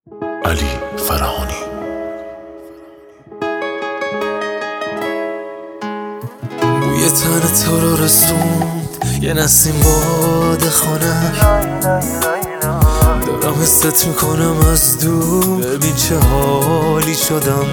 علی فراهانی. بوی تن تو رو رسوند یه نسیم باد خانه، دارم حست میکنم از دور، ببین چه حالی شدم.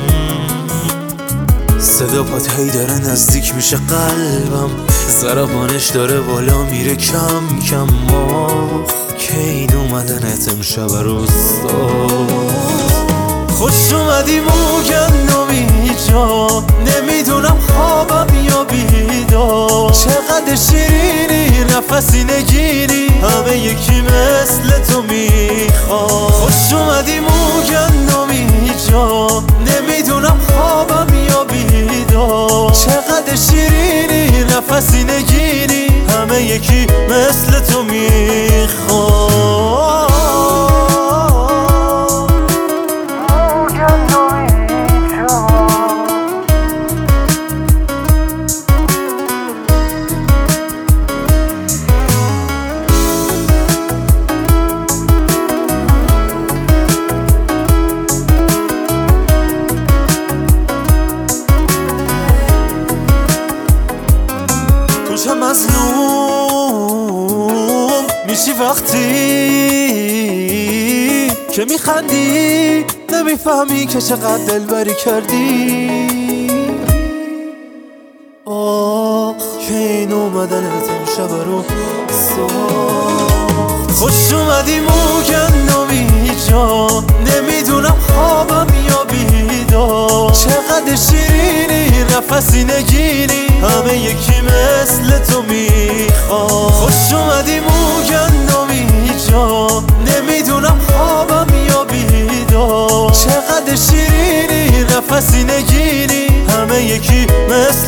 صدا پات هی داره نزدیک میشه قلبم، ضربانش داره بالا میره کم کم. که این اومدنت امشب روستا. خوش اومدی موگندمی جا، نمیدونم خوابم یا بیدار. چقدر شیرینی نفسی نگیری، همه یکی مثل تو میخواد. خوش اومدی موگندمی جا، نمیدونم خوابم یا بیدار. چقدر شیرینی نفسی نگیری، همه یکی مثل تو میخواد. چه مظلوم میشی وقتی که میخندی، نمیفهمی که چقدر دلبری کردی. که این اومدنت امشب رو ساخت. خوش اومدی موگندمی جا، نمیدونم خوابم یا بیدار. چقدر شیرینی نفسی نگیری، همه یکی مثل تو میخواد. خوش اومدی موگندمی جا، نمیدونم خوابم یا بیدار. چقدر شیرینی نفسی نگیری، همه یکی مثل